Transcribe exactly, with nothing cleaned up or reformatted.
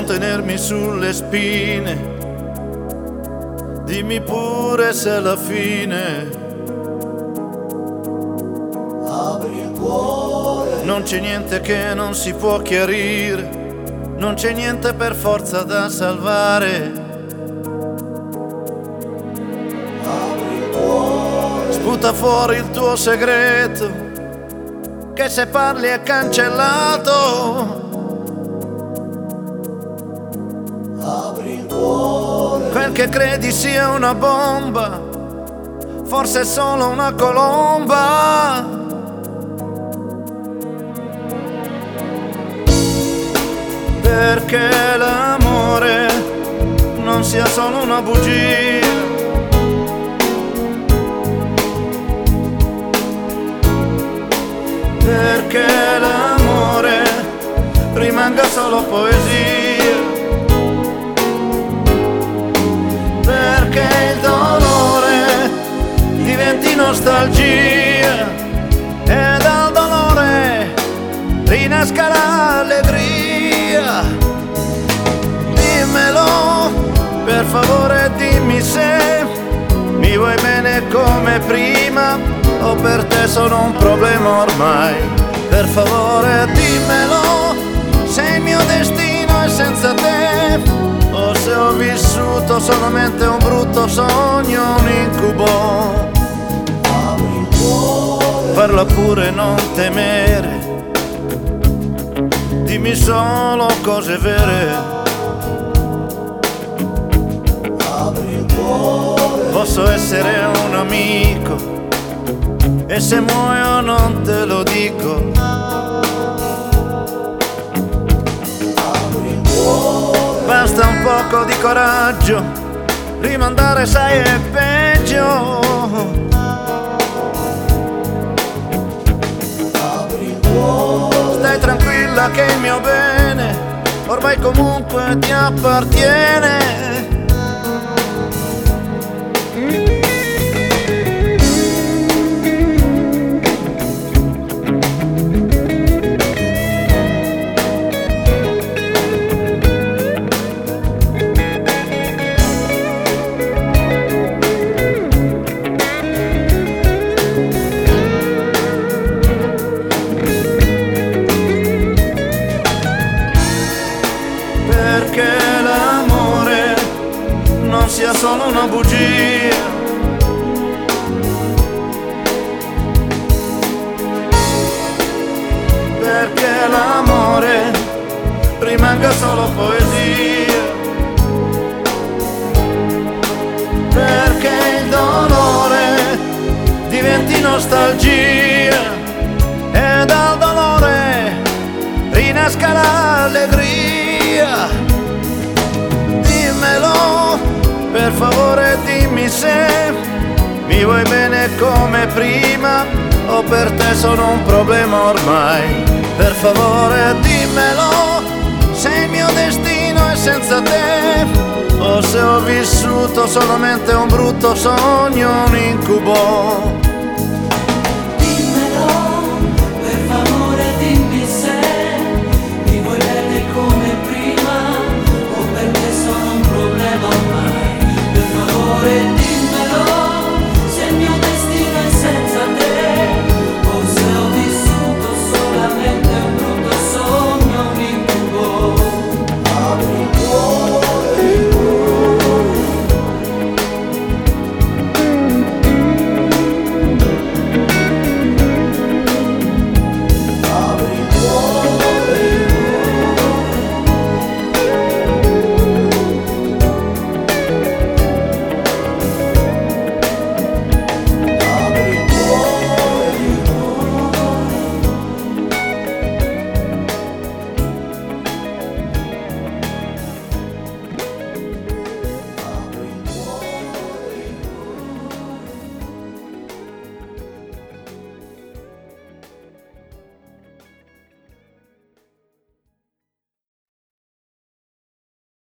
non tenermi sulle spine. Dimmi pure se alla fine apri il cuore. Non c'è niente che non si può chiarire, non c'è niente per forza da salvare. Apri il cuore. Sputa fuori il tuo segreto, che se parli è cancellato. Apri il cuore. Quel che credi sia una bomba, forse è solo una colomba. Perché l'amore non sia solo una bugia. Perché l'amore rimanga solo poesia. Perché il dolore diventi nostalgia e dal dolore rinasca l'allegria. Dimmelo, per favore, dimmi se mi vuoi bene come prima o per te sono un problema ormai. Per favore dimmelo, se il mio destino è senza te o se ho vissuto solamente un brutto sogno, un incubo. Apri il cuore. Parla pure, non temere, dimmi solo cose vere. Apri il cuore. Posso essere un amico e se muoio non te lo dico. Apri il cuore. Basta un poco di coraggio, rimandare sai è peggio. Apri il cuore. Stai tranquilla che il mio bene ormai comunque ti appartiene. Perché l'amore non sia solo una bugia. Perché l'amore rimanga solo poesia. Perché il dolore diventi nostalgia e dal dolore rinasca l'allegria. Dimmelo, per favore dimmi se mi vuoi bene come prima o per te sono un problema ormai. Per favore dimmelo, se il mio destino è senza te o se ho vissuto solamente un brutto sogno, un incubo.